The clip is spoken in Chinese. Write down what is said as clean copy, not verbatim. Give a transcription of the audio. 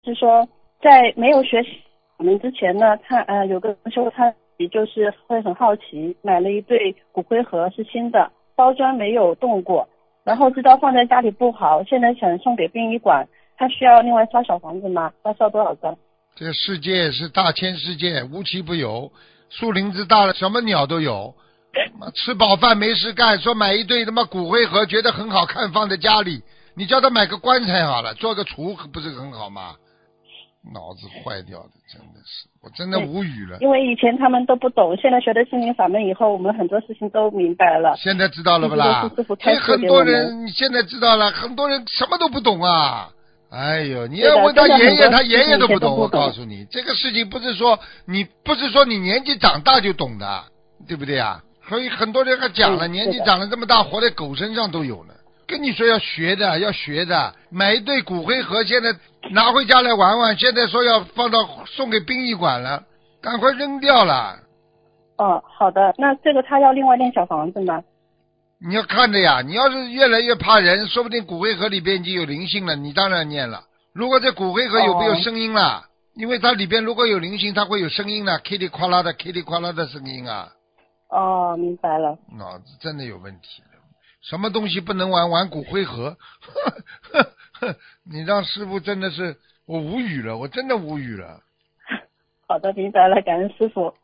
是说在没有学习我们之前呢，他有个同学他就是会很好奇，买了一对骨灰盒是新的，包装没有动过，然后知道放在家里不好，现在想送给殡仪馆，他需要另外烧小房子吗？要烧多少张？ 这个世界是大千世界，无奇不有，树林子大了，什么鸟都有。吃饱饭没事干，说买一对他妈骨灰盒，觉得很好看，放在家里。你叫他买个棺材好了，做个厨不是很好吗？脑子坏掉的，真的是，我真的无语了。 因为以前他们都不懂，现在学了心灵法门以后，我们很多事情都明白了。 现在知道了不啦？ 这很多人你现在知道了，很多人什么都不懂啊。哎呦，你要问他爷爷，他爷爷都不懂。我告诉你，这个事情不是说你年纪长大就懂的，对不对啊？所以很多人还讲了，年纪长了这么大，活在狗身上都有了。跟你说要学的，买一对骨灰盒，现在拿回家来玩玩，现在说要送给殡仪馆了，赶快扔掉了。 哦，好的，那这个他要另外建小房子吗？ 你要看着呀，你要是越来越怕人，说不定骨灰盒里边已经有灵性了，你当然念了。如果这骨灰盒有没有声音了？因为它里边如果有灵性，它会有声音的，噼里哗啦的声音啊。 哦，明白了。 脑子真的有问题了，什么东西不能玩？玩骨灰盒？你让师傅真的是我无语了，我真的无语了。 好的，明白了，感恩师傅。